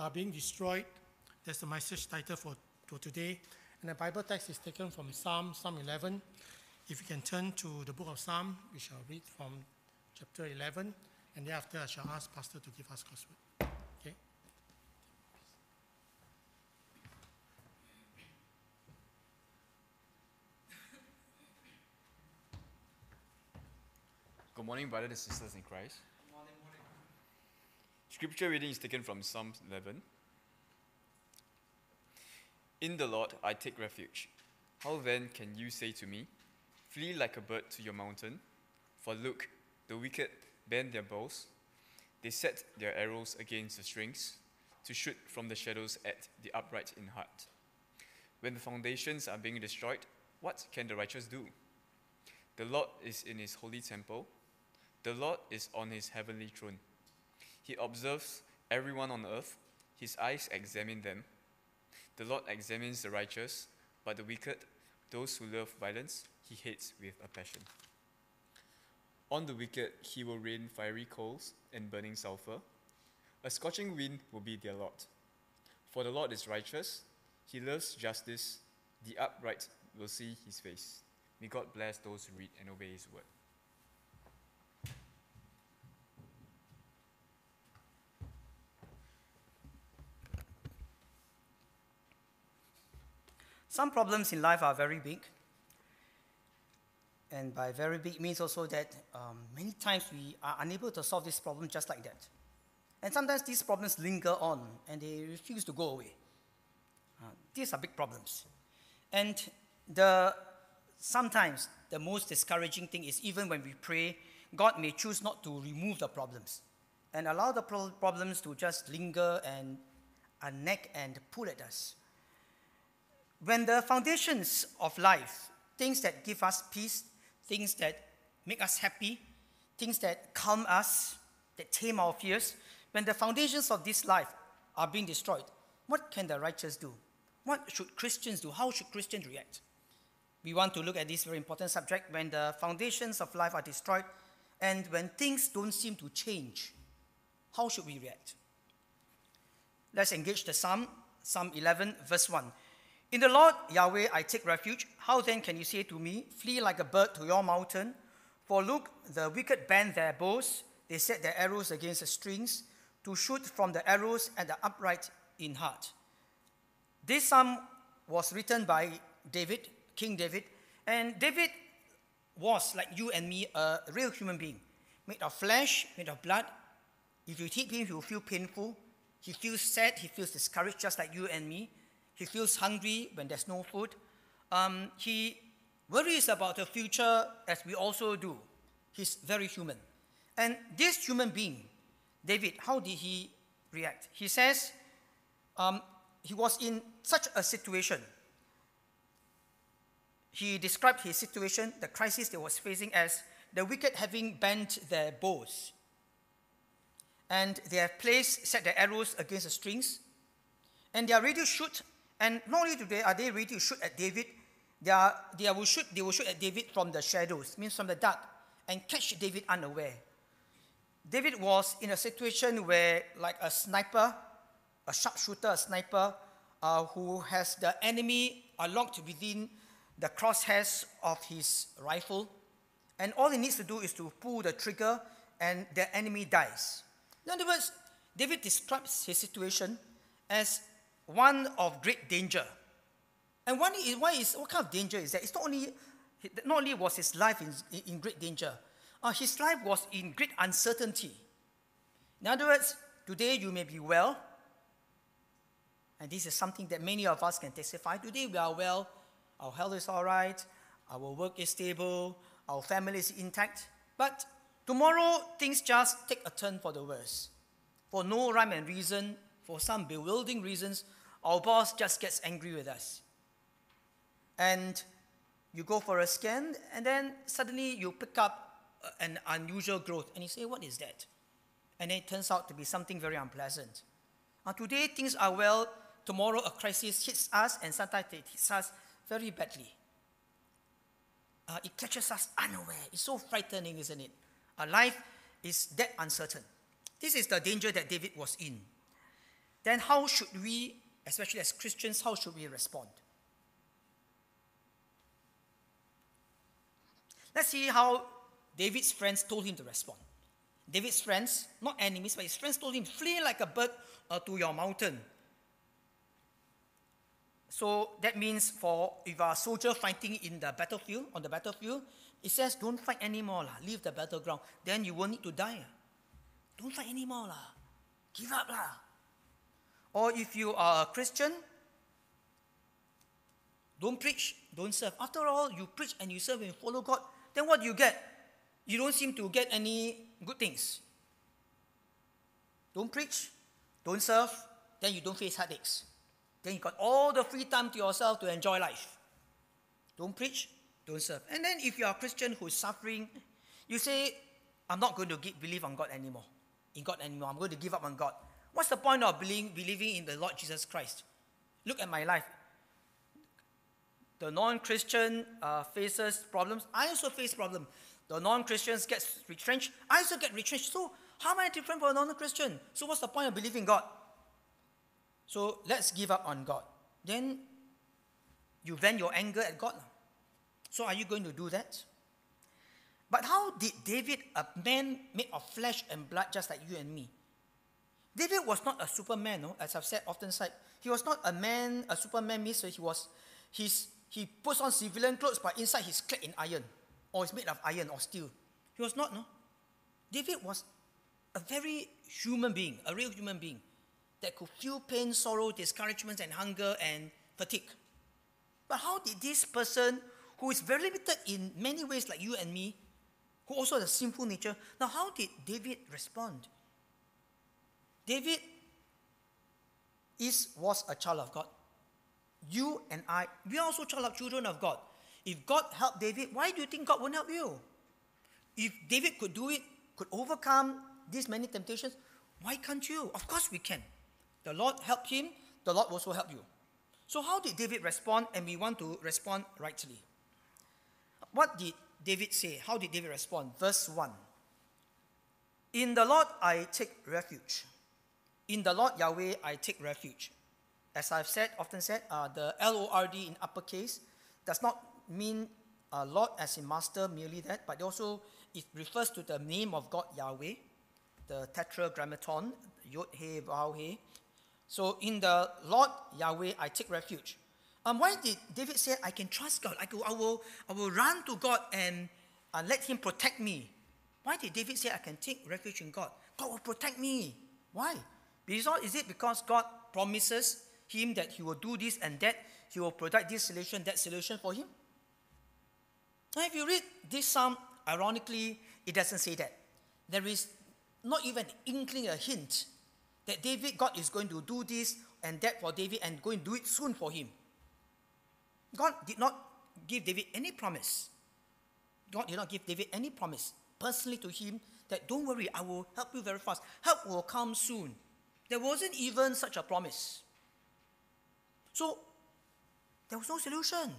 are being destroyed. That's the message title for today. And the Bible text is taken from Psalm 11. If you can turn to the book of Psalm, we shall read from chapter 11. And thereafter, I shall ask Pastor to give us God's word. Okay? Good morning, brothers and sisters in Christ. Morning. Scripture reading is taken from Psalm 11. In the Lord I take refuge. How then can you say to me, flee like a bird to your mountain? For look, the wicked bend their bows. They set their arrows against the strings to shoot from the shadows at the upright in heart. When the foundations are being destroyed, what can the righteous do? The Lord is in his holy temple. The Lord is on his heavenly throne. He observes everyone on earth. His eyes examine them. The Lord examines the righteous, but the wicked, those who love violence, he hates with a passion. On the wicked he will rain fiery coals and burning sulfur. A scorching wind will be their lot. For the Lord is righteous. He loves justice. The upright will see his face. May God bless those who read and obey his word. Some problems in life are very big. And by very big means also that many times we are unable to solve this problem just like that. And sometimes these problems linger on and they refuse to go away. These are big problems. And sometimes the most discouraging thing is even when we pray, God may choose not to remove the problems and allow the problems to just linger and nag and pull at us. When the foundations of life, things that give us peace, things that make us happy, things that calm us, that tame our fears, when the foundations of this life are being destroyed, what can the righteous do? What should Christians do? How should Christians react? We want to look at this very important subject when the foundations of life are destroyed and when things don't seem to change. How should we react? Let's engage the Psalm 11, verse 1. In the Lord, Yahweh, I take refuge. How then can you say to me, flee like a bird to your mountain? For look, the wicked bend their bows. They set their arrows against the strings to shoot from the arrows at the upright in heart. This psalm was written by David, King David. And David was, like you and me, a real human being. Made of flesh, made of blood. If you hit him, he will feel painful. He feels sad, he feels discouraged, just like you and me. He feels hungry when there's no food. He worries about the future as we also do. He's very human. And this human being, David, how did he react? He says he was in such a situation. He described his situation, the crisis they was facing, as the wicked having bent their bows. And they have set their arrows against the strings. And they are ready to shoot. And not only today are they ready to shoot at David, they will shoot at David from the shadows, means from the dark, and catch David unaware. David was in a situation where, like a sniper, a sharpshooter, a sniper, who has the enemy locked within the crosshairs of his rifle, and all he needs to do is to pull the trigger, and the enemy dies. In other words, David describes his situation as one of great danger. And what kind of danger is that? It's not only was his life in great danger, his life was in great uncertainty. In other words, today you may be well, and this is something that many of us can testify. Today we are well, our health is all right, our work is stable, our family is intact, but tomorrow things just take a turn for the worse. For no rhyme and reason, for some bewildering reasons, our boss just gets angry with us. And you go for a scan, and then suddenly you pick up an unusual growth, and you say, what is that? And it turns out to be something very unpleasant. Today things are well, tomorrow a crisis hits us, and sometimes it hits us very badly. It catches us unaware. It's so frightening, isn't it? Our life is that uncertain. This is the danger that David was in. then how should we, especially as Christians, how should we respond? Let's see how David's friends told him to respond. David's friends, not enemies, but his friends told him, flee like a bird to your mountain. So that means if a soldier fighting in the battlefield, on the battlefield, it says, don't fight anymore, leave the battleground. Then you won't need to die. Don't fight anymore, give up. Or if you are a Christian, don't preach, don't serve. After all, you preach and you serve and follow God, then what do you get? You don't seem to get any good things. Don't preach, don't serve, then you don't face headaches. Then you got all the free time to yourself to enjoy life. Don't preach, don't serve. And then if you are a Christian who is suffering, you say, I'm not going to believe on God anymore. I'm going to give up on God. What's the point of believing in the Lord Jesus Christ? Look at my life. The non-Christian faces problems. I also face problems. The non-Christians get retrenched. I also get retrenched. So how am I different from a non-Christian? So what's the point of believing God? So let's give up on God. Then you vent your anger at God. So are you going to do that? But how did David, a man made of flesh and blood just like you and me? David was not a superman, no? As I've often said. He was not a superman means he puts on civilian clothes, but inside he's clad in iron, or he's made of iron or steel. He was not, no? David was a very human being, a real human being, that could feel pain, sorrow, discouragement, and hunger, and fatigue. But how did this person, who is very limited in many ways like you and me, who also has a sinful nature, now how did David respond? David was a child of God. You and I, we are also children of God. If God helped David, why do you think God won't help you? If David could do it, could overcome these many temptations, why can't you? Of course we can. The Lord helped him, the Lord will also help you. So how did David respond? And we want to respond rightly. What did David say? How did David respond? Verse 1. In the Lord I take refuge. In the Lord Yahweh I take refuge. As I've often said, the L-O-R-D in uppercase does not mean Lord as in master, merely that, but also it refers to the name of God Yahweh, the tetragrammaton, Yod, He, Vav, He. So in the Lord Yahweh I take refuge. Why did David say, I can trust God? I will run to God and let Him protect me. Why did David say, I can take refuge in God? God will protect me. Why? Is it because God promises him that he will do this and that, he will provide this solution, that solution for him? Now, if you read this psalm, ironically, it doesn't say that. There is not even an inkling, a hint, that God is going to do this and that for David and going to do it soon for him. God did not give David any promise. God did not give David any promise personally to him that don't worry, I will help you very fast. Help will come soon. There wasn't even such a promise. So, there was no solution.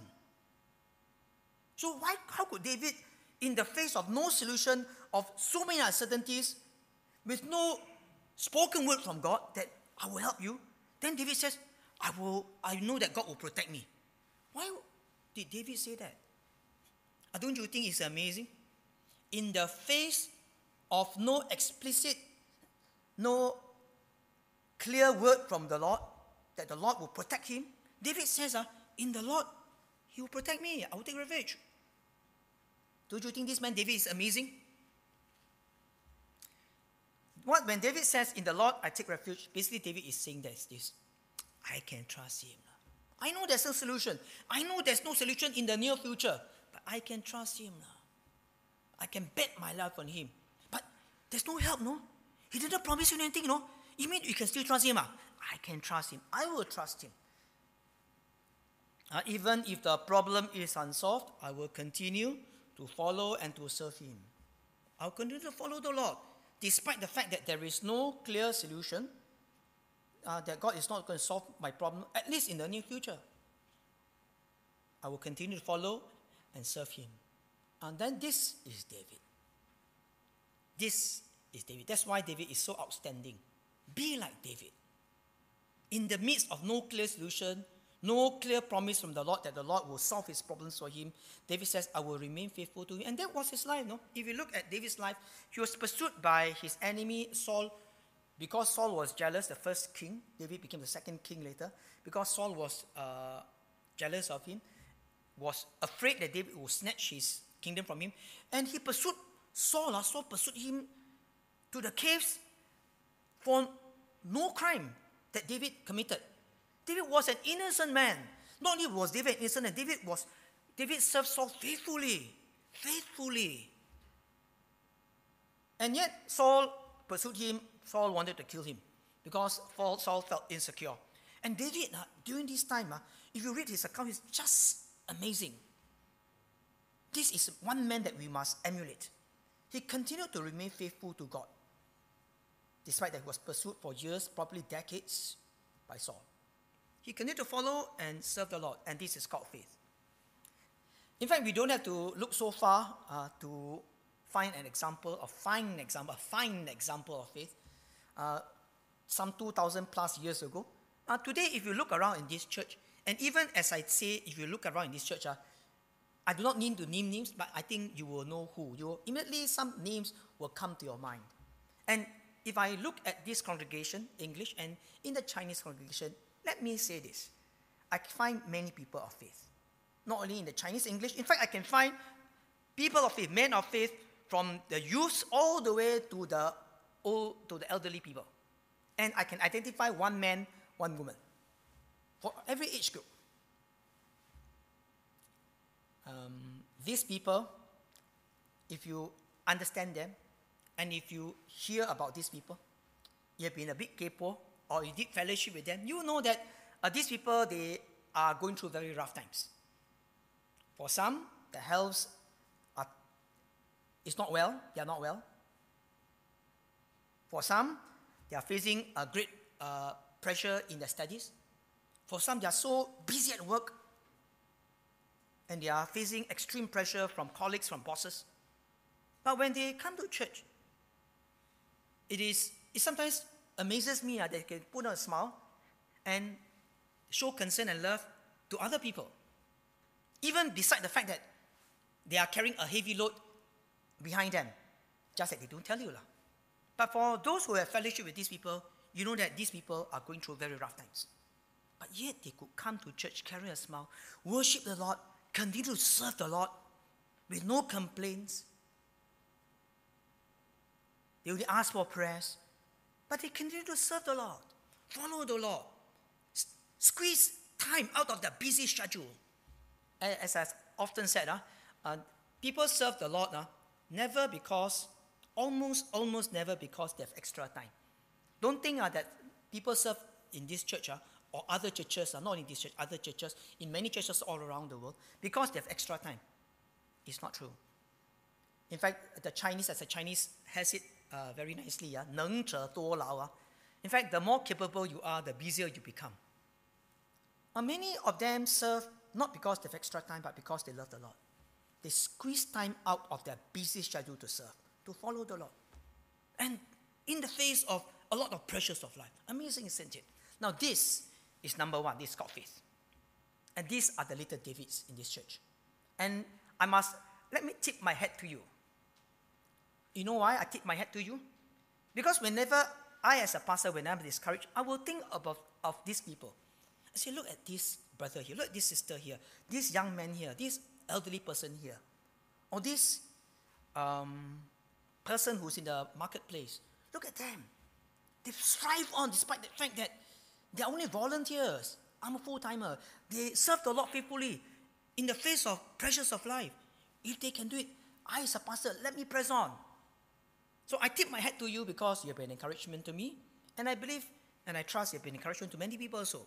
So how could David, in the face of no solution, of so many uncertainties, with no spoken word from God that I will help you, then David says, I know that God will protect me. Why did David say that? Don't you think it's amazing? In the face of no explicit, no clear word from the Lord, that the Lord will protect him, David says, in the Lord, He will protect me. I will take refuge. Don't you think this man David is amazing? When David says, in the Lord I take refuge, basically David is saying this. I can trust him. I know there's no solution. I know there's no solution in the near future, but I can trust him now. I can bet my life on him. But there's no help, no? He didn't promise you anything, no? You mean you can still trust him? I can trust him. I will trust him. Even if the problem is unsolved, I will continue to follow and to serve him. I'll continue to follow the Lord, despite the fact that there is no clear solution, that God is not going to solve my problem, at least in the near future. I will continue to follow and serve him. And then this is David. This is David. That's why David is so outstanding. Be like David. in the midst of no clear solution, no clear promise from the Lord that the Lord will solve his problems for him, David says, I will remain faithful to him. And that was his life, no? If you look at David's life, he was pursued by his enemy, Saul. Because Saul was jealous, the first king, David became the second king later. Because Saul was jealous of him, was afraid that David would snatch his kingdom from him. And he pursued Saul. Saul pursued him to the caves for no crime that David committed. David was an innocent man. Not only was David innocent, and David served Saul faithfully. And yet Saul pursued him. Saul wanted to kill him because Saul felt insecure. And David, during this time, if you read his account, it's just amazing. This is one man that we must emulate. He continued to remain faithful to God, despite that he was pursued for years, probably decades, by Saul. He continued to follow and serve the Lord, and this is called faith. In fact, we don't have to look so far to find an example, a fine example of faith. Some 2,000 plus years ago. Today, if you look around in this church, and even as I say, if you look around in this church, I do not need to name names, but I think you will know who. Immediately some names will come to your mind. And if I look at this congregation, English, and in the Chinese congregation, let me say this. I find many people of faith. Not only in the Chinese English, in fact, I can find people of faith, men of faith, from the youths all the way to the elderly people. And I can identify one man, one woman, for every age group. These people, if you understand them, and if you hear about these people, you have been a bit kaypoh, or you did fellowship with them, you know that these people, they are going through very rough times. For some, the health is not well, they are not well. For some, they are facing a great pressure in their studies. For some, they are so busy at work, and they are facing extreme pressure from colleagues, from bosses. But when they come to church, it sometimes amazes me that they can put on a smile and show concern and love to other people. Even beside the fact that they are carrying a heavy load behind them, just that they don't tell you. But for those who have fellowship with these people, you know that these people are going through very rough times. But yet they could come to church, carry a smile, worship the Lord, continue to serve the Lord with no complaints. They only ask for prayers, but they continue to serve the Lord, follow the Lord, squeeze time out of their busy schedule. As I often said, people serve the Lord never because, almost never because they have extra time. Don't think that people serve in this church or other churches, not in this church, other churches, in many churches all around the world, because they have extra time. It's not true. In fact, the Chinese has it very nicely, 能者多劳. In fact, the more capable you are, the busier you become. Many of them serve not because they have extra time, but because they love the Lord. They squeeze time out of their busy schedule to serve, to follow the Lord. And in the face of a lot of pressures of life. Amazing, isn't it? Now this is number one. This is called faith. And these are the little Davids in this church. And let me tip my hat to you. You know why I tip my hat to you? Because whenever I, as a pastor, when I'm discouraged, I will think of these people. I say, look at this brother here, look at this sister here, this young man here, this elderly person here, or this person who's in the marketplace. Look at them. They strive on despite the fact that they're only volunteers. I'm a full-timer. They serve the Lord faithfully in the face of pressures of life. If they can do it, I, as a pastor, let me press on. So I tip my hat to you because you have been an encouragement to me, and I believe and I trust you have been encouragement to many people also.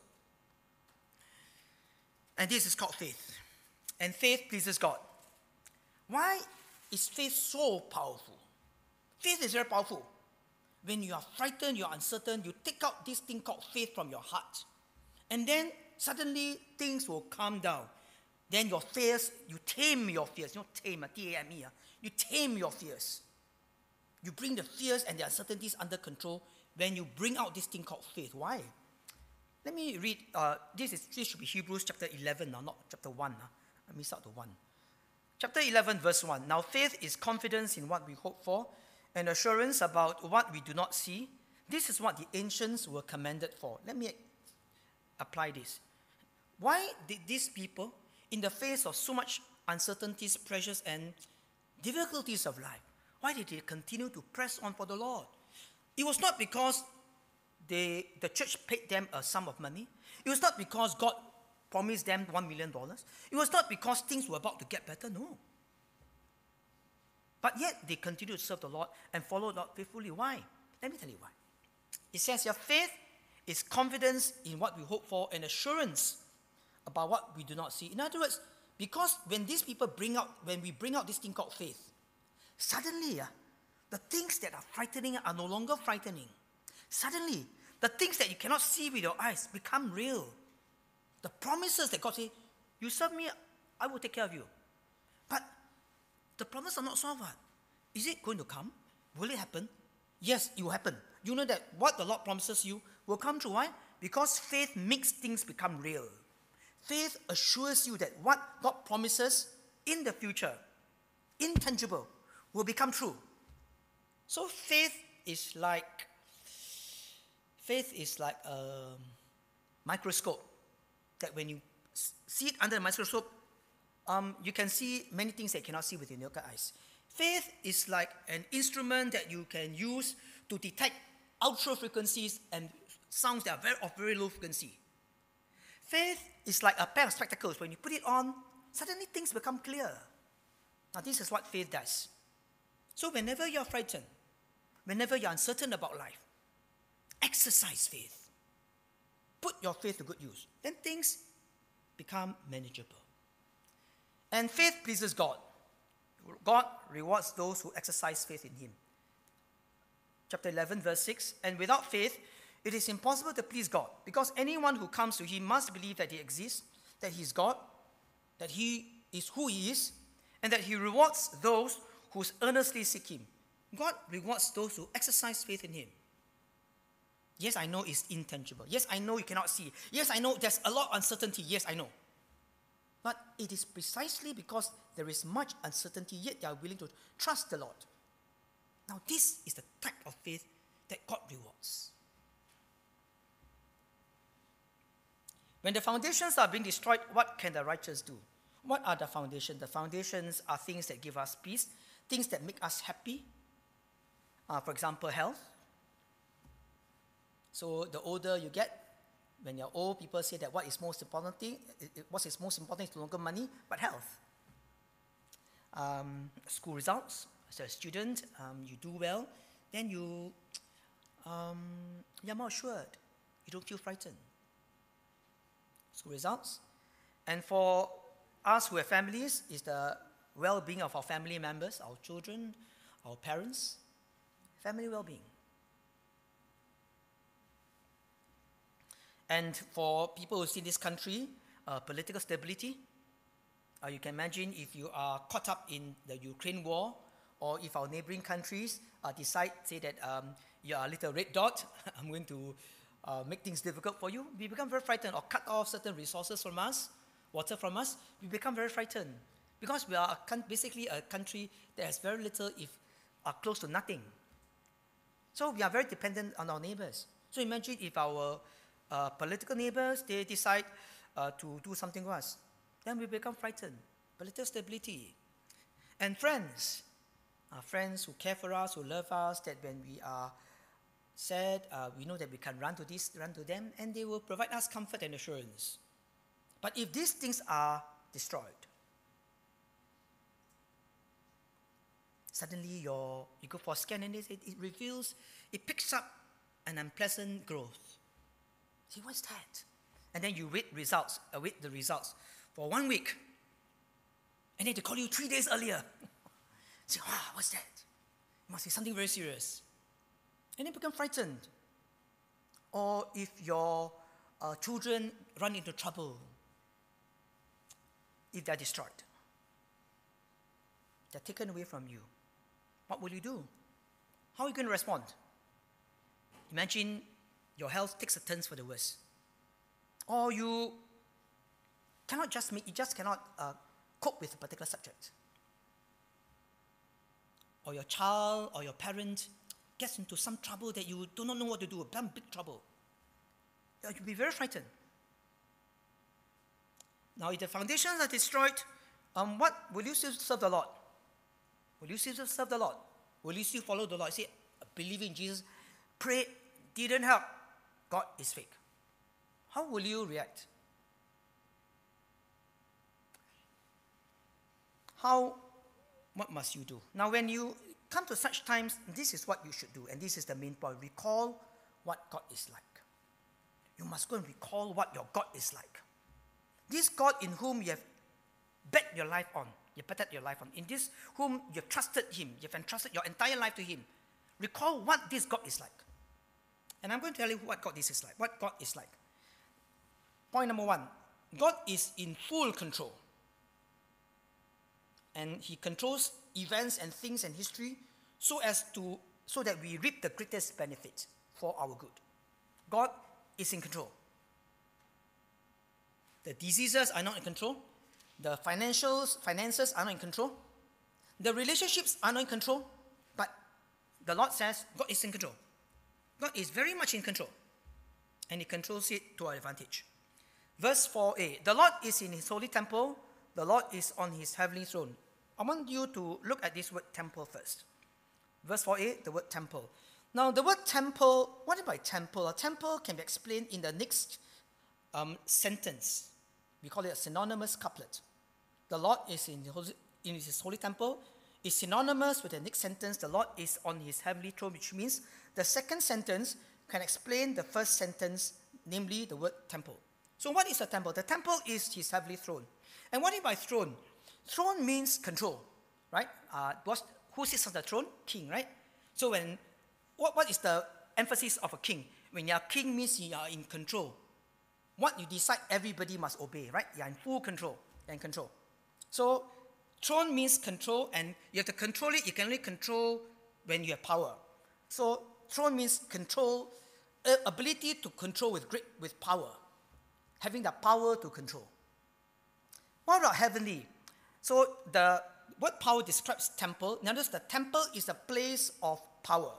And this is called faith. And faith pleases God. Why is faith so powerful? Faith is very powerful. When you are frightened, you are uncertain, you take out this thing called faith from your heart. And then suddenly things will calm down. Then your fears, you tame your fears. You know, tame, T-A-M-E. You tame your fears. You bring the fears and the uncertainties under control when you bring out this thing called faith. Why? Let me read, this should be Hebrews chapter 11 now, not chapter 1. I missed out the 1. Chapter 11, verse 1. Now faith is confidence in what we hope for, and assurance about what we do not see. This is what the ancients were commended for. Let me apply this. Why did these people, in the face of so much uncertainties, pressures, and difficulties of life, why did they continue to press on for the Lord? It was not because the church paid them a sum of money. It was not because God promised them $1 million. It was not because things were about to get better, no. But yet they continued to serve the Lord and follow the Lord faithfully. Why? Let me tell you why. It says your faith is confidence in what we hope for and assurance about what we do not see. In other words, because when these people when we bring out this thing called faith, suddenly the things that are frightening are no longer frightening. Suddenly, the things that you cannot see with your eyes become real. The promises that God says, you serve me, I will take care of you. But the promises are not solved. Is it going to come? Will it happen? Yes, it will happen. You know that what the Lord promises you will come true. Why? Because faith makes things become real. Faith assures you that what God promises in the future, intangible, will become true. So faith is like a microscope that when you see it under the microscope, you can see many things that you cannot see with your naked eyes. Faith is like an instrument that you can use to detect ultra frequencies and sounds that are of very low frequency. Faith is like a pair of spectacles. When you put it on, suddenly things become clear. Now this is what faith does. So whenever you're frightened, whenever you're uncertain about life, exercise faith. Put your faith to good use. Then things become manageable. And faith pleases God. God rewards those who exercise faith in Him. Chapter 11, verse 6. And without faith, it is impossible to please God, because anyone who comes to Him must believe that He exists, that He is God, that He is who He is, and that He rewards those who earnestly seek Him. God rewards those who exercise faith in Him. Yes, I know it's intangible. Yes, I know you cannot see. Yes, I know there's a lot of uncertainty. Yes, I know. But it is precisely because there is much uncertainty, yet they are willing to trust the Lord. Now, this is the type of faith that God rewards. When the foundations are being destroyed, what can the righteous do? What are the foundations? The foundations are things that give us peace, things that make us happy. For example, health. So the older you get, when you're old, people say that what is most important is no longer money, but health. School results. As a student, you do well, then you're more assured. You don't feel frightened. School results. And for us who have families, is the well-being of our family members, our children, our parents, family well-being. And for people who see this country, political stability. You can imagine if you are caught up in the Ukraine war, or if our neighboring countries say that you are a little red dot, I'm going to make things difficult for you, we become very frightened, or cut off certain resources from us, water from us, we become very frightened. Because we are basically a country that has very little, if close to nothing. So we are very dependent on our neighbors. So imagine if our political neighbors, they decide to do something to us, then we become frightened. Political stability. And friends. Friends who care for us, who love us, that when we are sad, we know that we can run to them, and they will provide us comfort and assurance. But if these things are destroyed, suddenly you go for a scan and it picks up an unpleasant growth. See, what's that? And then you await the results for 1 week. And then they call you 3 days earlier. Say, what's that? It must be something very serious. And then become frightened. Or if your children run into trouble, if they're destroyed, they're taken away from you, what will you do? How are you going to respond? Imagine your health takes a turn for the worse. Or you just cannot cope with a particular subject. Or your child or your parent gets into some trouble that you do not know what to do, some big trouble. You'll be very frightened. Now, if the foundations are destroyed, what will you still serve the Lord? Will you still serve the Lord? Will you still follow the Lord? Say, believe in Jesus, pray, didn't help. God is fake. How will you react? What must you do? Now, when you come to such times, this is what you should do, and this is the main point. Recall what God is like. You must go and recall what your God is like. This God in whom you have bet your life on, you betted your life on, in this whom you have trusted Him, you have entrusted your entire life to Him. Recall what this God is like. And I'm going to tell you what God this is like. What God is like. Point number one, God is in full control. And He controls events and things and history so that we reap the greatest benefit for our good. God is in control. The diseases are not in control. The finances are not in control. The relationships are not in control. But the Lord says God is in control. God is very much in control. And He controls it to our advantage. Verse 4a, the Lord is in His holy temple. The Lord is on His heavenly throne. I want you to look at this word temple first. Verse 4a, the word temple. Now, the word temple, what by temple? A temple can be explained in the next sentence. We call it a synonymous couplet. The Lord is in His holy temple. Is synonymous with the next sentence. The Lord is on His heavenly throne, which means the second sentence can explain the first sentence, namely the word temple. So what is a temple? The temple is His heavenly throne. And what is by throne? Throne means control, right? Who sits on the throne? King, right? So what is the emphasis of a king? When you are king means you are in control. What you decide, everybody must obey, right? You are in full control. You're in control. So throne means control, and you have to control it. You can only control when you have power. So throne means control, ability to control with power, having the power to control. What about heavenly? So the word power describes temple. Notice the temple is a place of power.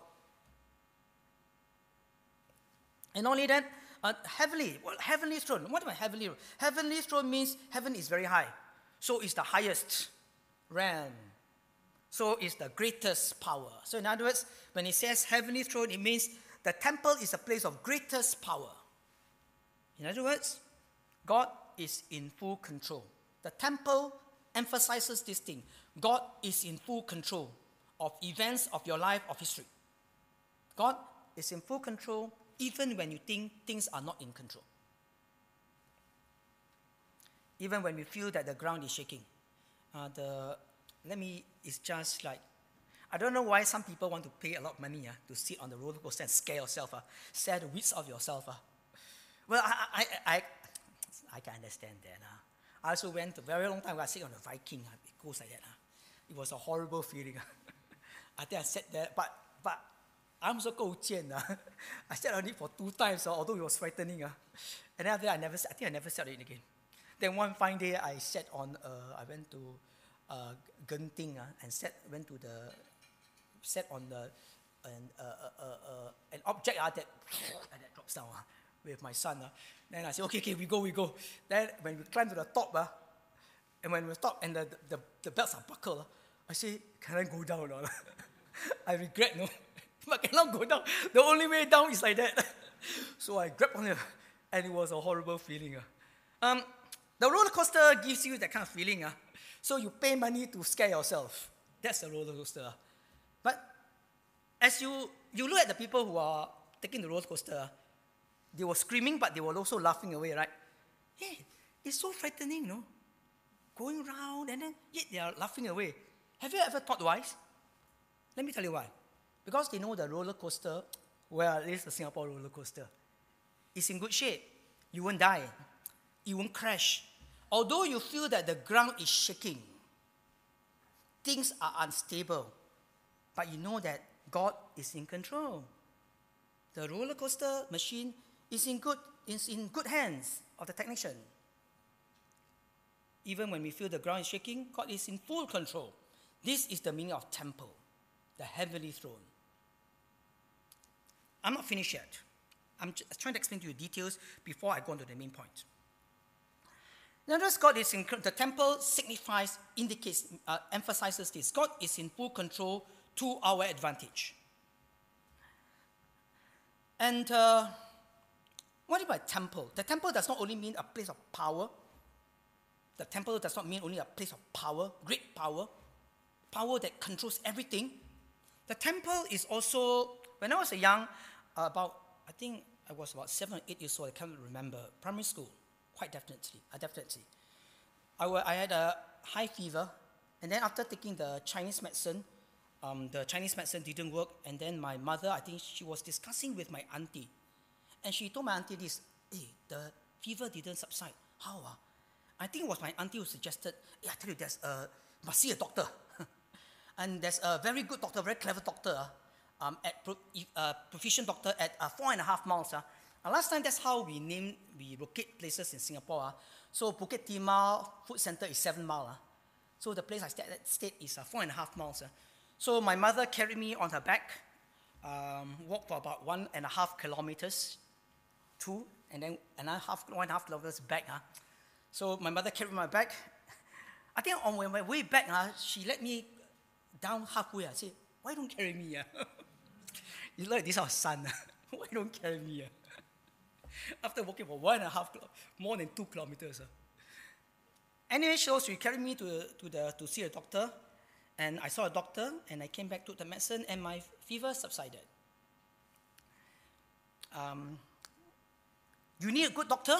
And only that, heavenly throne. What about heavenly throne? Heavenly throne means heaven is very high. So it's the highest realm. So it's the greatest power. So in other words, when it says heavenly throne, it means the temple is a place of greatest power. In other words, God is in full control. The temple emphasizes this thing. God is in full control of events of your life, of history. God is in full control even when you think things are not in control. Even when we feel that the ground is shaking. It's just like, I don't know why some people want to pay a lot of money to sit on the roller coaster and scare yourself, scare the wits of yourself. Well, I can understand that. I also went a very long time ago, I sit on the Viking. It goes like that. It was a horrible feeling. I think I sat there, but I'm so 够贱. I sat on it for 2 times, although it was frightening. And then after that, I think I never sat on it again. Then one fine day, I went to Genting and sat on an object that drops down with my son. Then I said, okay, we go. Then when we climb to the top, and when we stop and the belts are buckled, I say, can I go down or not? I regret, no, but I cannot go down. The only way down is like that. So I grabbed on it, and it was a horrible feeling. The roller coaster gives you that kind of feeling. So you pay money to scare yourself. That's a roller coaster. But as you look at the people who are taking the roller coaster, they were screaming, but they were also laughing away, right? Hey, it's so frightening, no? Going round, and then yet they are laughing away. Have you ever thought why? Let me tell you why. Because they know the roller coaster, well, at least the Singapore roller coaster, is in good shape. You won't die. You won't crash. Although you feel that the ground is shaking, things are unstable, but you know that God is in control. The roller coaster machine is in good is in good hands of the technician. Even when we feel the ground is shaking, God is in full control. This is the meaning of temple, the heavenly throne. I'm not finished yet. I'm just trying to explain to you details before I go on to the main point. Notice God is in the temple signifies, indicates, emphasizes this. God is in full control to our advantage. And what about temple? The temple does not only mean a place of power. The temple does not mean only a place of power, great power, power that controls everything. The temple is also, when I was young, I think I was about 7 or 8 years old, I can't remember, primary school, quite definitely, I had a high fever, and then after taking the Chinese medicine didn't work, and then my mother, I think she was discussing with my auntie, and she told my auntie this, hey, the fever didn't subside, how? I think it was my auntie who suggested, hey, I tell you, must see a doctor. And there's a very good doctor, very clever doctor, proficient doctor at 4.5 miles. Last time, that's how we locate places in Singapore. So Bukit Timah Food Center is 7 miles. So the place I stayed is 4.5 miles. So my mother carried me on her back, walked for about 1.5 kilometers to, and then 1.5 kilometers back. So my mother carried my back. I think on my way back, she let me down halfway. I said, why don't carry me? You like this our son. Why don't carry me? After walking for 1.5, more than 2 kilometers. Anyway, so she carried me to see a doctor, and I saw a doctor, and I came back to the medicine, and my fever subsided. You need a good doctor,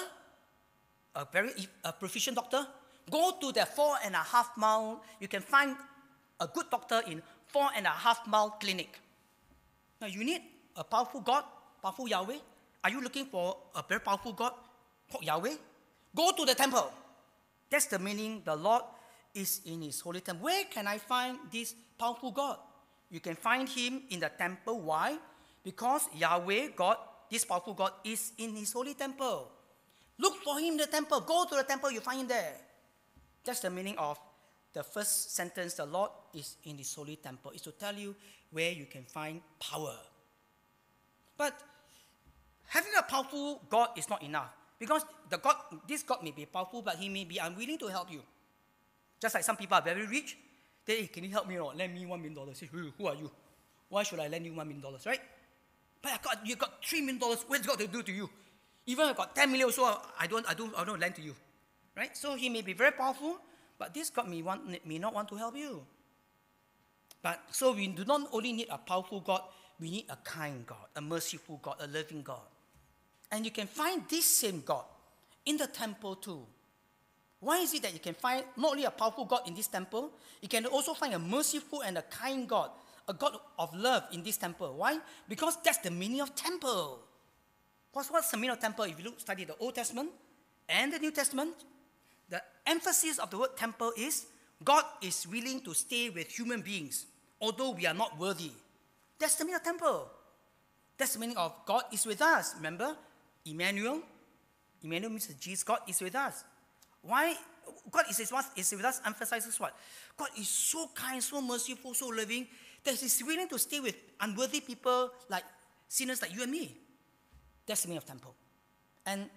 a proficient doctor. Go to the 4.5 mile. You can find a good doctor in 4.5 mile clinic. Now you need a powerful God, powerful Yahweh. Are you looking for a very powerful God called Yahweh? Go to the temple. That's the meaning. The Lord is in his holy temple. Where can I find this powerful God? You can find him in the temple. Why? Because Yahweh, God, this powerful God, is in his holy temple. Look for him in the temple. Go to the temple, you find him there. That's the meaning of the first sentence, the Lord is in his holy temple. Is to tell you where you can find power. But having a powerful God is not enough. Because this God may be powerful, but he may be unwilling to help you. Just like some people are very rich, they say, hey, can you help me or not? Lend me $1 million. Say, who are you? Why should I lend you $1 million, right? But you got $3 million, what's God to do to you? Even if I got 10 million or so, I don't lend to you. Right? So he may be very powerful, but this God may not want to help you. But so we do not only need a powerful God, we need a kind God, a merciful God, a loving God. And you can find this same God in the temple too. Why is it that you can find not only a powerful God in this temple, you can also find a merciful and a kind God, a God of love in this temple? Why? Because that's the meaning of temple. What's the meaning of temple? If you study the Old Testament and the New Testament, the emphasis of the word temple is God is willing to stay with human beings, although we are not worthy. That's the meaning of temple. That's the meaning of God is with us. Remember, Emmanuel? Emmanuel means Jesus, God is with us. Why? God is with us emphasizes what? God is so kind, so merciful, so loving, that he's willing to stay with unworthy people like sinners like you and me. That's the meaning of temple. And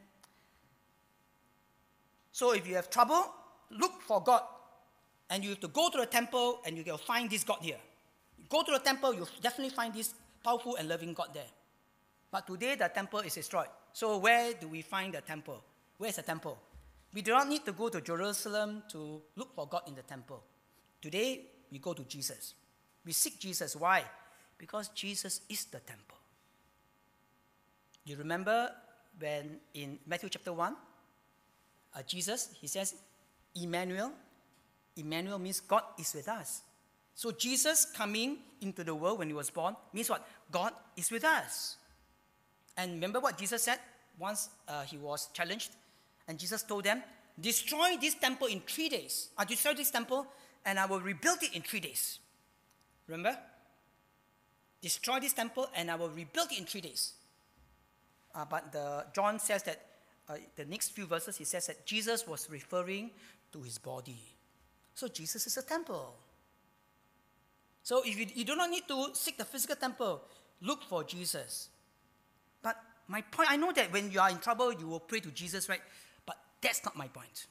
so if you have trouble, look for God. And you have to go to the temple and you will find this God here. You go to the temple, you'll definitely find this powerful and loving God there. But today the temple is destroyed. So where do we find the temple? Where is the temple? We do not need to go to Jerusalem to look for God in the temple. Today, we go to Jesus. We seek Jesus. Why? Because Jesus is the temple. You remember when in Matthew chapter 1, Jesus, he says, Emmanuel. Emmanuel means God is with us. So Jesus coming into the world when he was born means what? God is with us. And remember what Jesus said once he was challenged? And Jesus told them, destroy this temple in 3 days. I destroy this temple and I will rebuild it in 3 days. Remember? Destroy this temple and I will rebuild it in 3 days. but John says that the next few verses, he says that Jesus was referring to his body. So Jesus is a temple. So if you do not need to seek the physical temple, look for Jesus. But my point, I know that when you are in trouble, you will pray to Jesus, right? But that's not my point.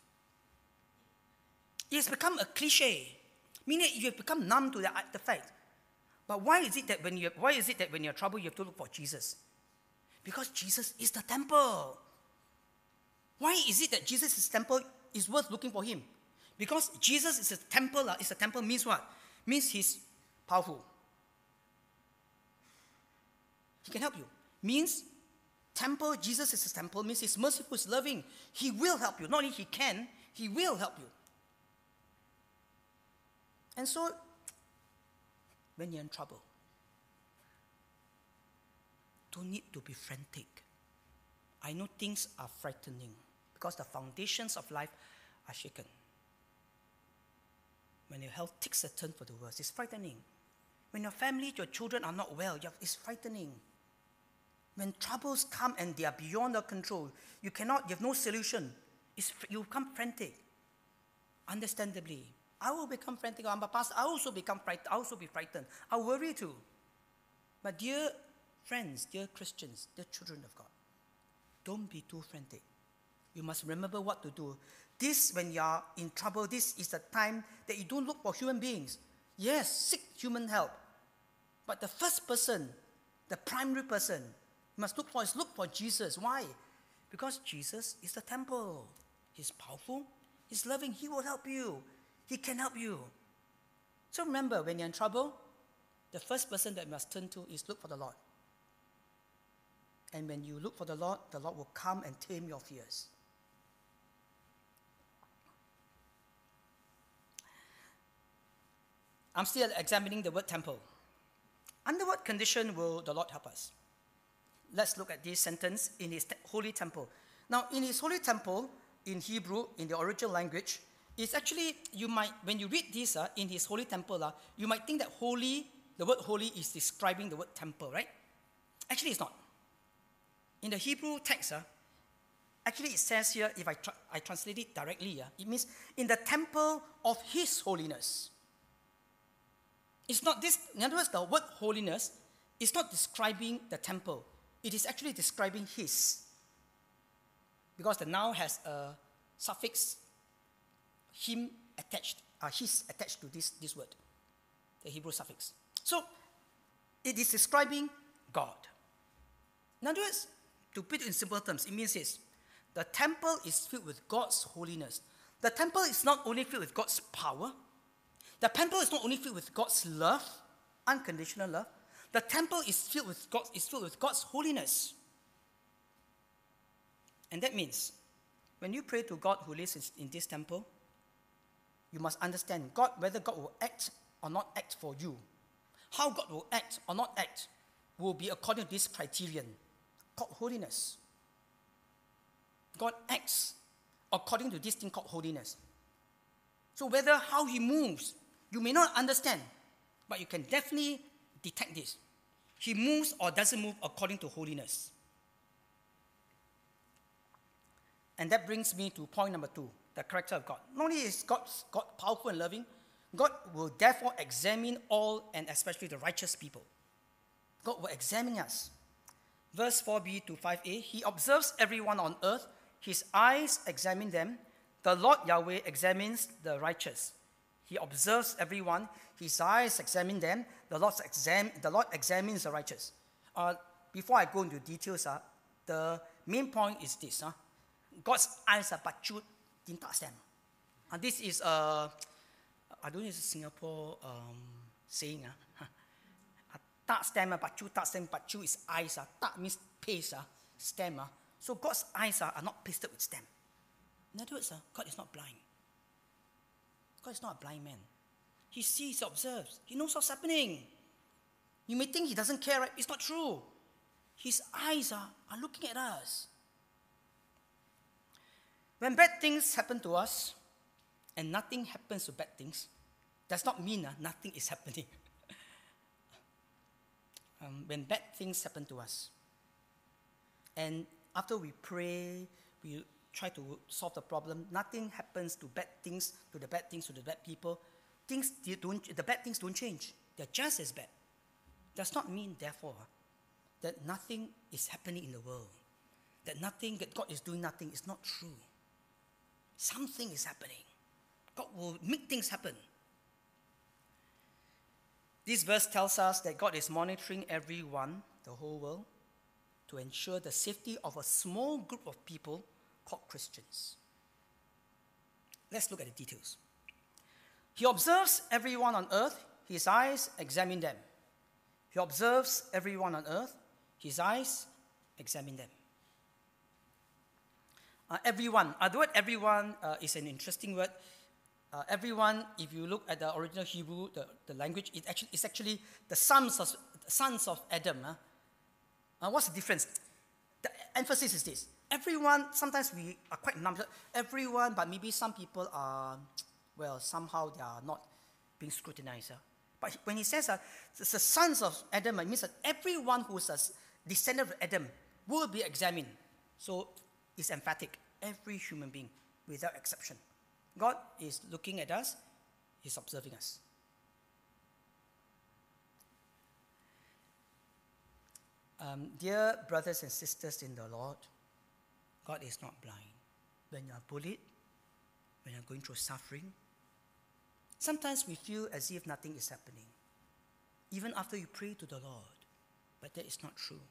It has become a cliche, meaning you have become numb to the fact. But why is it that when you're in trouble, you have to look for Jesus? Because Jesus is the temple. Why is it that Jesus is temple is worth looking for him? Because Jesus is a temple. Is a temple means what? Means he's powerful. He can help you. Means temple, Jesus is a temple, means he's merciful, he's loving. He will help you. Not only he can, he will help you. And so, when you're in trouble, don't need to be frantic. I know things are frightening because the foundations of life are shaken. When your health takes a turn for the worse, it's frightening. When your family, your children are not well, it's frightening. When troubles come and they are beyond your control, you have no solution. You become frantic. Understandably, I will become frantic. I'm a pastor. I also become frightened. I also be frightened. I worry too. But dear friends, dear Christians, dear children of God, don't be too frantic. You must remember what to do. When you are in trouble, this is the time that you don't look for human beings. Yes, seek human help. But the first person, the primary person, you must look for Jesus. Why? Because Jesus is the temple. He's powerful. He's loving. He will help you. He can help you. So remember, when you're in trouble, the first person that you must turn to is look for the Lord. And when you look for the Lord will come and tame your fears. I'm still examining the word temple. Under what condition will the Lord help us? Let's look at this sentence, in his holy temple. Now, in his holy temple, in Hebrew, in the original language, it's actually, when you read this, in his holy temple, you might think that holy, the word holy is describing the word temple, right? Actually, it's not. In the Hebrew text, actually it says here, if I translate it directly, it means in the temple of his holiness. It's not this, in other words, the word holiness is not describing the temple. It is actually describing his. Because the noun has a suffix, him attached, his attached to this word, the Hebrew suffix. So, it is describing God. In other words, to put it in simple terms, it means this. The temple is filled with God's holiness. The temple is not only filled with God's power. The temple is not only filled with God's love, unconditional love. The temple is filled with God's holiness. And that means, when you pray to God who lives in this temple, you must understand whether God will act or not act for you. How God will act or not act will be according to this criterion called holiness. God acts according to this thing called holiness. So how he moves, you may not understand, but you can definitely detect this. He moves or doesn't move according to holiness. And that brings me to point number 2, the character of God. Not only is God powerful and loving, God will therefore examine all and especially the righteous people. God will examine us. Verse 4b to 5a, he observes everyone on earth. His eyes examine them. The Lord Yahweh examines the righteous. He observes everyone. His eyes examine them. The Lord examines the righteous. Before I go into details, the main point is this. God's eyes are patut tinta stem. This is I don't know if it's a Singapore saying. Tak stem, patut is eyes. Tak means paste, stem. So God's eyes are not pasted with stem. In other words, God is not blind. God is not a blind man. He sees, he observes. He knows what's happening. You may think he doesn't care, right? It's not true. His eyes are looking at us. When bad things happen to us, and nothing happens to bad things, does not mean nothing is happening. When bad things happen to us, And after we pray, we try to solve the problem. Nothing happens to bad things, to the bad people. The bad things don't change. They're just as bad. Does not mean, therefore, that nothing is happening in the world. That God is doing nothing is not true. Something is happening. God will make things happen. This verse tells us that God is monitoring everyone, the whole world, to ensure the safety of a small group of people called Christians. Let's look at the details. He observes everyone on earth. His eyes examine them. He observes everyone on earth. His eyes examine them. Everyone. The word everyone is an interesting word. Everyone, if you look at the original Hebrew, the language, it's actually the sons of Adam. What's the difference? The emphasis is this. Everyone, sometimes we are quite numbered. Everyone, but maybe some people are, somehow they are not being scrutinized. But when he says the sons of Adam, it means that everyone who is a descendant of Adam will be examined. So it's emphatic. Every human being, without exception. God is looking at us. He's observing us. Dear brothers and sisters in the Lord, God is not blind. When you are bullied, when you're going through suffering, sometimes we feel as if nothing is happening, even after you pray to the Lord. But that is not true.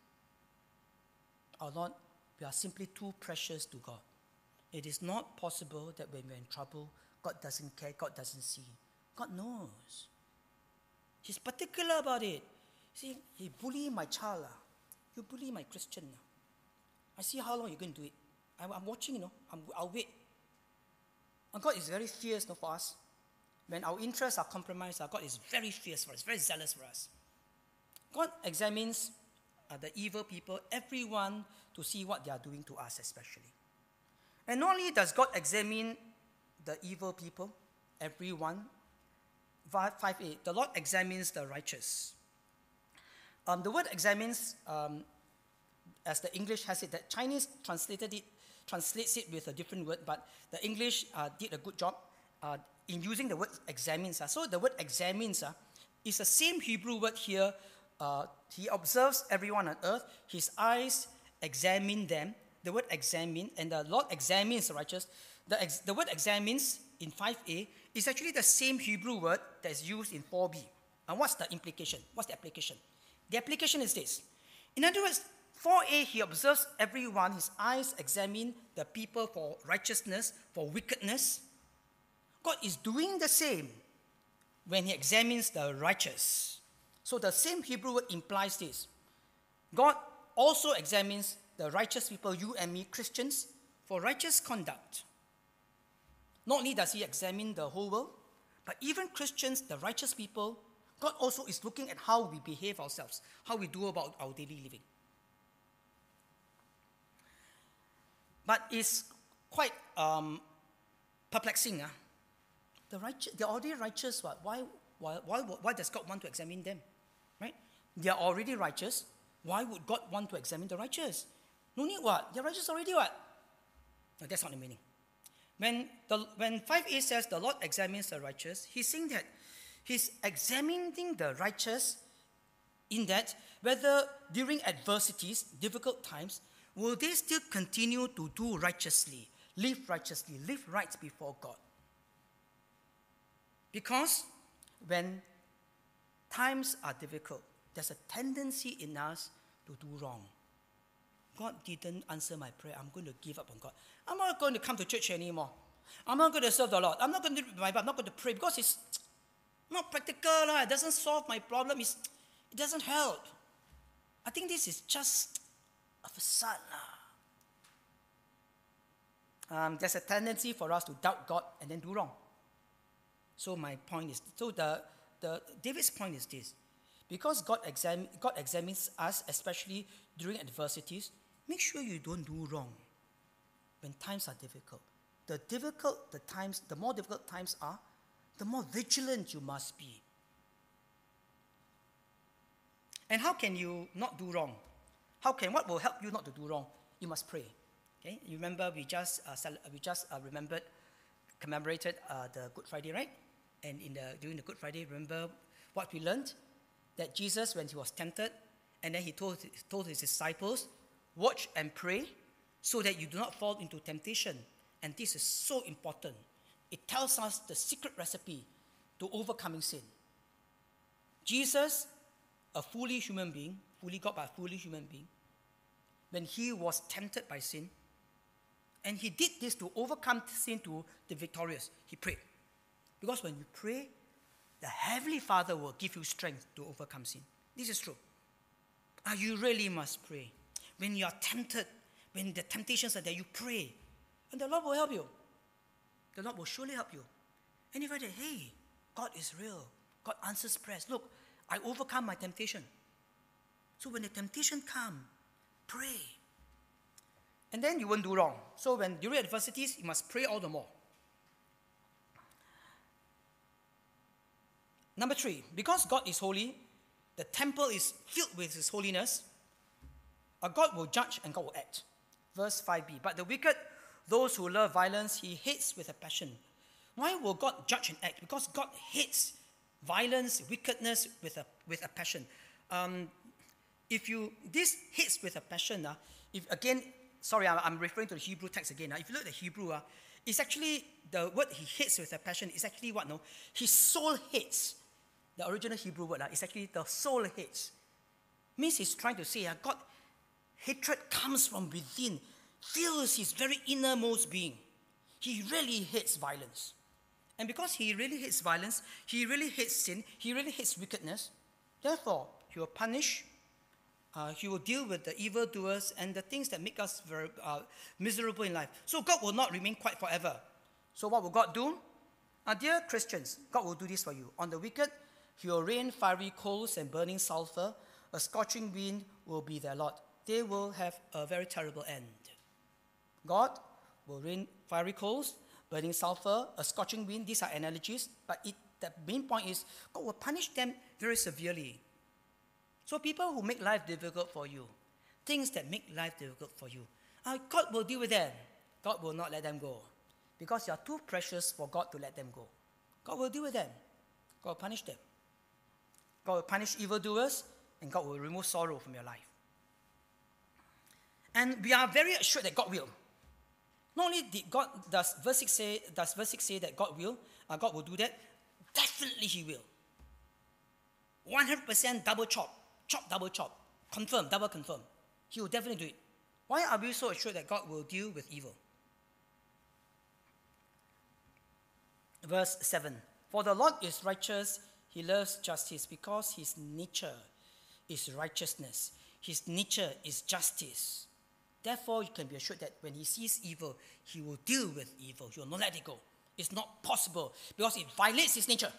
Our Lord, we are simply too precious to God. It is not possible that when we're in trouble, God doesn't care, God doesn't see. God knows. He's particular about it. See, he bullied my child. You bully my Christian. I see how long you're going to do it. I'm watching, I'll wait. And God is very fierce for us. When our interests are compromised, God is very fierce for us, very zealous for us. God examines the evil people, everyone, to see what they are doing to us especially. And not only does God examine the evil people, everyone, 5a, the Lord examines the righteous. The word examines, as the English has it, the Chinese translates it with a different word, but the English did a good job in using the word examines. So the word examines is the same Hebrew word here. He observes everyone on earth. His eyes examine them. The word examine, and the Lord examines the righteous. The word examines in 5a is actually the same Hebrew word that is used in 4b. And what's the implication? What's the application? The application is this. In other words, 4a, he observes everyone. His eyes examine the people for righteousness, for wickedness. God is doing the same when he examines the righteous. So the same Hebrew word implies this. God also examines the righteous people, you and me, Christians, for righteous conduct. Not only does he examine the whole world, but even Christians, the righteous people, God also is looking at how we behave ourselves, how we do about our daily living. But it's quite perplexing. They're already righteous. Why does God want to examine them? Right? They are already righteous. Why would God want to examine the righteous? No need what? They're righteous already what? No, that's not the meaning. When 5a says the Lord examines the righteous, he's saying that he's examining the righteous in that whether during adversities, difficult times, will they still continue to do righteously, live right before God? Because when times are difficult, there's a tendency in us to do wrong. God didn't answer my prayer. I'm going to give up on God. I'm not going to come to church anymore. I'm not going to serve the Lord. I'm not going to read my Bible. I'm not going to pray because it's not practical. It doesn't solve my problem. It doesn't help. I think this is just a facade. There's a tendency for us to doubt God and then do wrong. So my point is, David's point is this. Because God examines us, especially during adversities, make sure you don't do wrong when times are difficult. The more difficult times are, the more vigilant you must be. And how can you not do wrong? What will help you not to do wrong? You must pray. Okay? You remember we just commemorated the Good Friday, right? And during the Good Friday, remember what we learned? That Jesus, when he was tempted, and then he told his disciples, watch and pray so that you do not fall into temptation. And this is so important. It tells us the secret recipe to overcoming sin. Jesus, a fully human being, fully God but a fully human being, when he was tempted by sin, and he did this to overcome sin, to the victorious, he prayed. Because when you pray, the Heavenly Father will give you strength to overcome sin. This is true. You really must pray. When you are tempted, when the temptations are there, you pray. And the Lord will help you. The Lord will surely help you. And you find that, hey, God is real. God answers prayers. Look, I overcome my temptation. So when the temptation comes, pray. And then you won't do wrong. So when during adversities, you must pray all the more. Number 3, because God is holy, the temple is filled with his holiness, God will judge and God will act. Verse 5b, but the wicked, those who love violence, he hates with a passion. Why will God judge and act? Because God hates violence, wickedness with a passion. This hates with a passion, I'm referring to the Hebrew text again. If you look at the Hebrew, it's actually, the word he hates with a passion is actually what? No, his soul hates. The original Hebrew word is actually the soul hates. Means he's trying to say, God, hatred comes from within, fills his very innermost being. He really hates violence. And because he really hates violence, he really hates sin, he really hates wickedness, therefore, he will punish, he will deal with the evildoers and the things that make us very miserable in life. So God will not remain quiet forever. So what will God do? Dear Christians, God will do this for you. On the wicked, he will rain fiery coals and burning sulfur. A scorching wind will be their lot. They will have a very terrible end. God will rain fiery coals, burning sulfur, a scorching wind. These are analogies, but the main point is God will punish them very severely. So people who make life difficult for you, things that make life difficult for you, God will deal with them. God will not let them go. Because you are too precious for God to let them go. God will deal with them. God will punish them. God will punish evildoers, and God will remove sorrow from your life. And we are very assured that God will. Not only does verse 6 say that God will do that, definitely he will. 100% double chop, double chop, confirm, double confirm. He will definitely do it. Why are we so assured that God will deal with evil? Verse 7, for the Lord is righteous, he loves justice because his nature is righteousness. His nature is justice. Therefore, you can be assured that when he sees evil, he will deal with evil. He will not let it go. It's not possible because it violates his nature.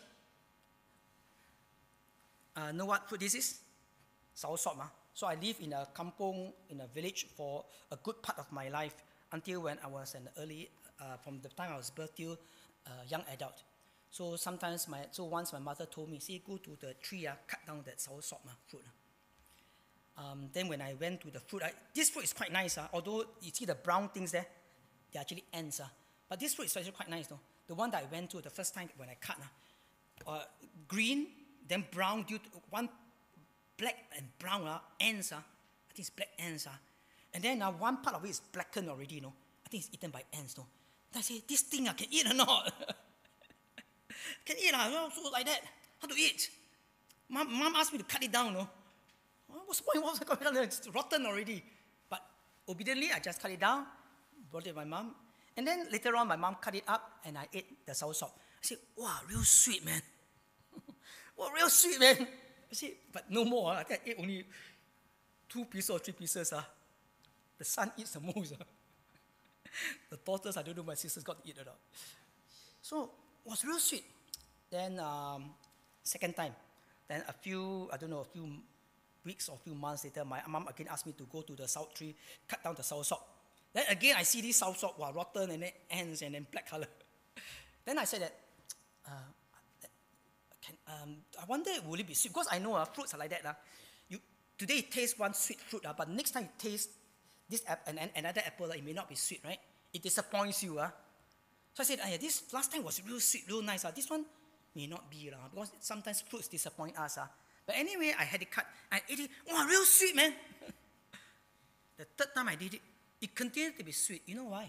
Know what food this is? Soursop. So I live in a kampong, in a village for a good part of my life until when I was from the time I was birth till young adult. So once my mother told me, say, go to the tree, cut down that soursop fruit. Then when I went to the fruit, this fruit is quite nice. Although you see the brown things there, they're actually ants. But this fruit is actually quite nice. No? The one that I went to the first time when I cut, green, then brown, one black and brown ants. I think it's black ants. And then one part of it is blackened already. I think it's eaten by ants. No? Then I say, this thing I can eat or not? Can eat, so like that. How to eat? Mom asked me to cut it down. No? What's the point? What's going on? It's rotten already. But obediently, I just cut it down, brought it to my mom. And then later on, my mom cut it up, and I ate the soursop. I said, wow, real sweet, man. Wow, real sweet, man. I said, but no more. I think I ate only 2 pieces or 3 pieces. The son eats the most. The daughters, I don't know, my sisters got to eat it all. So, it was real sweet. Then, second time. Then a few weeks or a few months later, my mom again asked me to go to the south tree, cut down the soursop. Then again, I see this soursop, rotten and then ants and then black color. Then I said that, I wonder will it be sweet? Because I know fruits are like that. You today you taste one sweet fruit, but next time you taste this another apple, it may not be sweet, right? It disappoints you. So I said, this last time was real sweet, real nice. This one may not be, because sometimes fruits disappoint us. But anyway, I had it cut. I ate it. Wow, real sweet, man. The third time I did it, it continued to be sweet. You know why?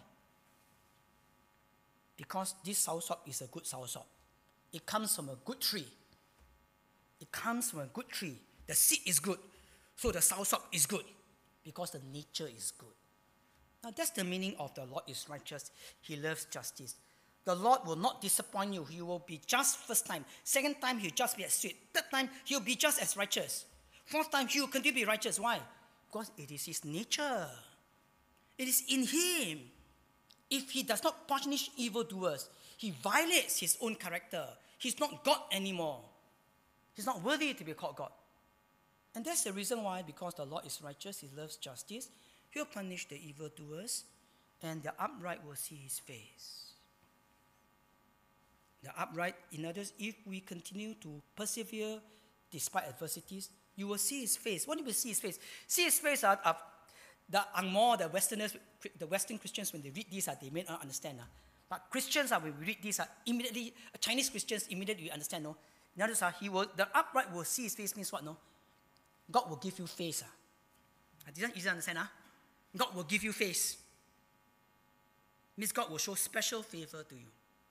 Because this soursop is a good soursop. It comes from a good tree. It comes from a good tree. The seed is good. So the soursop is good. Because the nature is good. Now that's the meaning of the Lord is righteous. He loves justice. The Lord will not disappoint you. He will be just first time. Second time, he'll just be as sweet. Third time, he'll be just as righteous. Fourth time, he will continue to be righteous. Why? Because it is his nature. It is in him. If he does not punish evildoers, he violates his own character. He's not God anymore. He's not worthy to be called God. And that's the reason why, because the Lord is righteous, he loves justice, he'll punish the evildoers, and the upright will see his face. The upright, in others, if we continue to persevere despite adversities, you will see his face. What do you mean see his face? See his face of the Angmo, the Westerners, the Western Christians, when they read these, they may not understand. But Christians, when we read these, immediately, Chinese Christians immediately understand. No? In others, the upright will see his face means what? No? God will give you face. This is easy to understand. God will give you face. Means God will show special favor to you.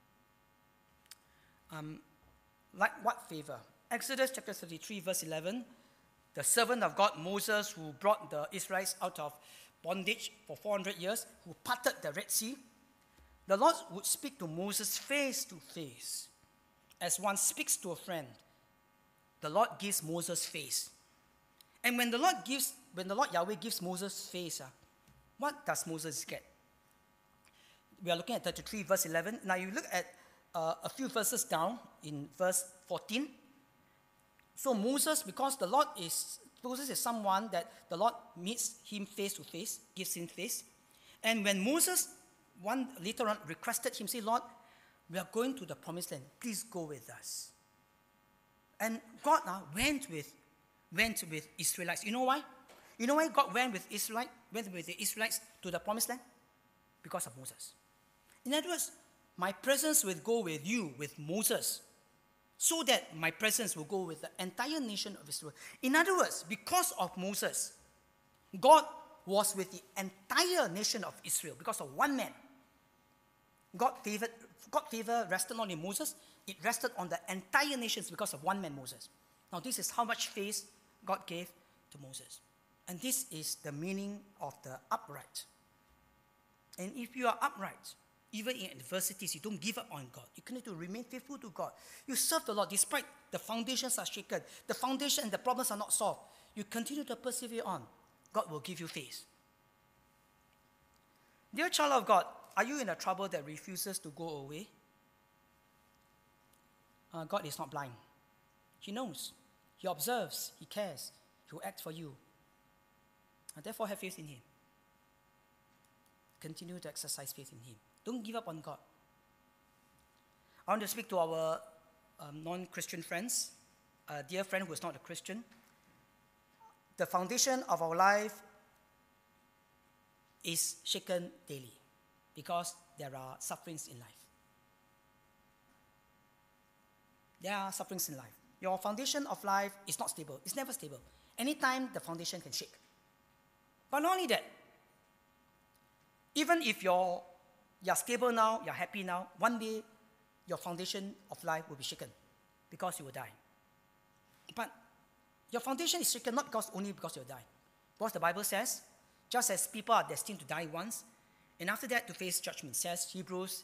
Like what favor? Exodus chapter 33, verse 11. The servant of God, Moses, who brought the Israelites out of bondage for 400 years, who parted the Red Sea, the Lord would speak to Moses face to face. As one speaks to a friend, the Lord gives Moses face. And when the Lord Yahweh gives Moses face, what does Moses get? We are looking at 33, verse 11. Now you look at a few verses down in verse 14. So Moses, because Moses is someone that the Lord meets him face to face, gives him face. And when Moses later on requested him, say, Lord, we are going to the promised land. Please go with us. And God went with Israelites. You know why? You know why God went with the Israelites to the promised land? Because of Moses. In other words, my presence will go with you, with Moses, so that my presence will go with the entire nation of Israel. In other words, because of Moses, God was with the entire nation of Israel because of one man. God favor rested not on Moses, it rested on the entire nations because of one man, Moses. Now this is how much faith God gave to Moses. And this is the meaning of the upright. And if you are upright, even in adversities, you don't give up on God. You continue to remain faithful to God. You serve the Lord despite the foundations are shaken. The foundation and the problems are not solved. You continue to persevere on. God will give you faith. Dear child of God, are you in a trouble that refuses to go away? God is not blind. He knows. He observes. He cares. He will act for you. And therefore, have faith in him. Continue to exercise faith in him. Don't give up on God. I want to speak to our non-Christian friends, a dear friend who is not a Christian. The foundation of our life is shaken daily because there are sufferings in life. There are sufferings in life. Your foundation of life is not stable. It's never stable. Anytime the foundation can shake. But not only that, even if you're stable now, you're happy now, one day your foundation of life will be shaken because you will die. But your foundation is shaken not only because you'll die. Because the Bible says, just as people are destined to die once, and after that to face judgment, says Hebrews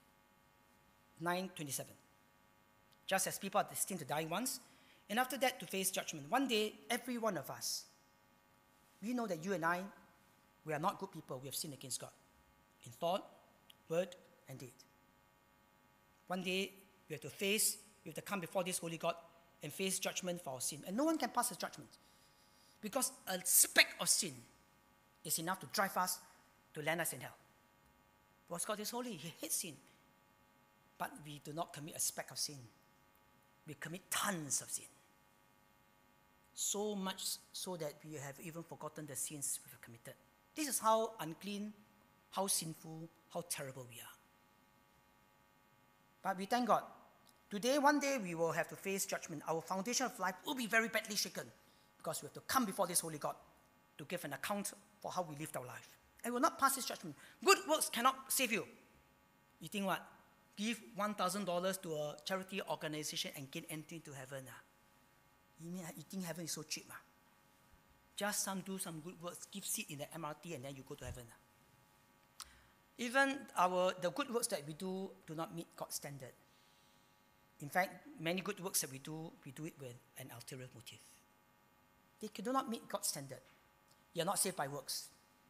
9:27. Just as people are destined to die once, and after that to face judgment. One day, every one of us, we know that you and I, we are not good people. We have sinned against God in thought, word, and deed. One day, we have to come before this holy God and face judgment for our sin. And no one can pass his judgment. Because a speck of sin is enough to drive us to land us in hell. Because God is holy. He hates sin. But we do not commit a speck of sin. We commit tons of sin. so much so that we have even forgotten the sins we have committed. This is how unclean, how sinful, how terrible we are. But we thank God. Today, one day, we will have to face judgment. Our foundation of life will be very badly shaken because we have to come before this holy God to give an account for how we lived our life. And we will not pass this judgment. Good works cannot save you. You think what? Give $1,000 to a charity organization and gain entry to heaven. You think heaven is so cheap? Just do some good works, give seat in the MRT, and then you go to heaven. Even the good works that we do not meet God's standard. In fact, many good works that we do it with an ulterior motive. They do not meet God's standard. You are not saved by works.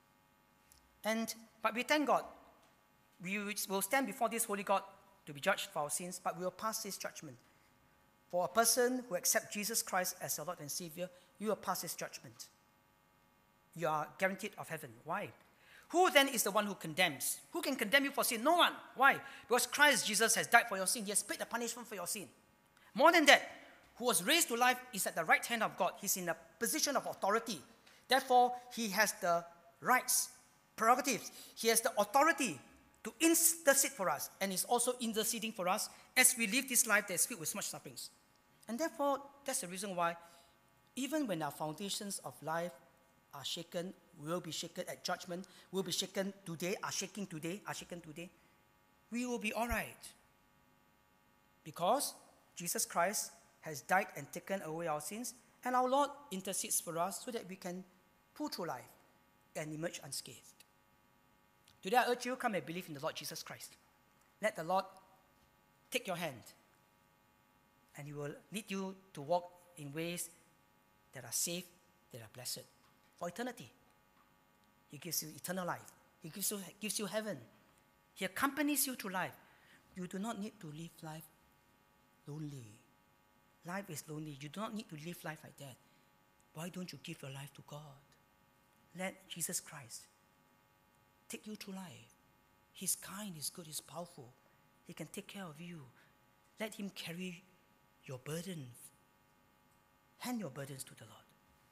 But we thank God. We will stand before this holy God to be judged for our sins, but we will pass this judgment. For a person who accepts Jesus Christ as your Lord and Savior, you will pass this judgment. You are guaranteed of heaven. Why? Who then is the one who condemns? Who can condemn you for sin? No one. Why? Because Christ Jesus has died for your sin. He has paid the punishment for your sin. More than that, who was raised to life is at the right hand of God. He's in a position of authority. Therefore, he has the rights, prerogatives. He has the authority to intercede for us, and is also interceding for us as we live this life that is filled with much sufferings. And therefore, that's the reason why, even when our foundations of life are shaken, will be shaken at judgment, will be shaken today, are shaken today, we will be all right. Because Jesus Christ has died and taken away our sins, and our Lord intercedes for us so that we can pull through life and emerge unscathed. Today I urge you, come and believe in the Lord Jesus Christ. Let the Lord take your hand, and He will lead you to walk in ways that are safe, that are blessed, for eternity. He gives you eternal life. He gives you heaven. He accompanies you through life. You do not need to live life lonely. Life is lonely. You do not need to live life like that. Why don't you give your life to God? Let Jesus Christ take you through life. He's kind, He's good, He's powerful. He can take care of you. Let Him carry your burdens. Hand your burdens to the Lord.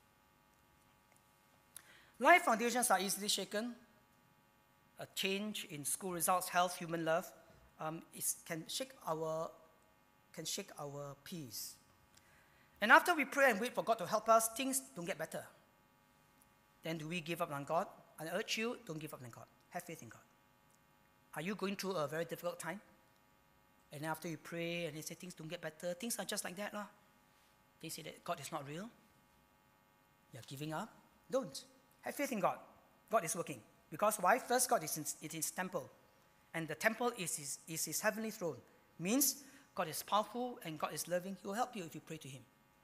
Life foundations are easily shaken. A change in school results, health, human love, can shake our peace. And after we pray and wait for God to help us, things don't get better. Then do we give up on God? I urge you, don't give up on God. Have faith in God. Are you going through a very difficult time? And after you pray and you say things don't get better, things are just like that. They say that God is not real. You're giving up. Don't. Have faith in God. God is working. Because why? First, God is in His temple. And the temple is His heavenly throne. Means God is powerful and God is loving. He will help you if you pray to Him.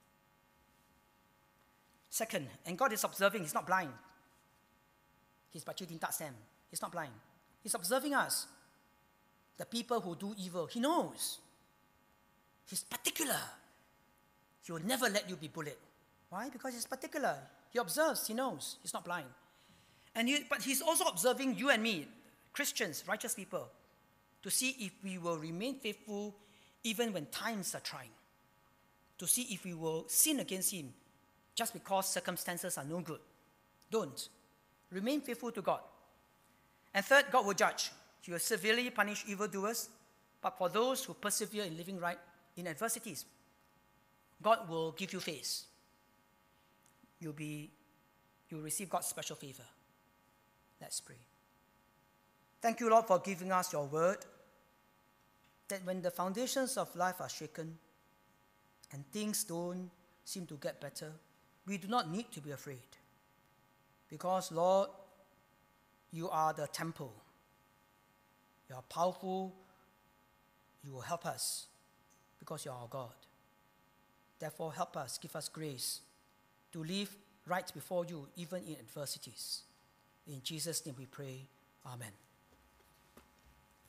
Second, and God is observing. He's not blind. He's not blind. He's observing us. The people who do evil, He knows. He's particular. He will never let you be bullied. Why? Because He's particular. He observes. He knows. He's not blind. But He's also observing you and me, Christians, righteous people, to see if we will remain faithful even when times are trying. To see if we will sin against Him just because circumstances are no good. Don't. Remain faithful to God. And third, God will judge. He will severely punish evildoers, but for those who persevere in living right in adversities, God will give you face. You'll receive God's special favor. Let's pray. Thank you, Lord, for giving us your word, that when the foundations of life are shaken and things don't seem to get better, we do not need to be afraid. Because, Lord, you are the temple. You are powerful. You will help us because you are our God. Therefore, help us, give us grace to live right before you, even in adversities. In Jesus' name we pray. Amen.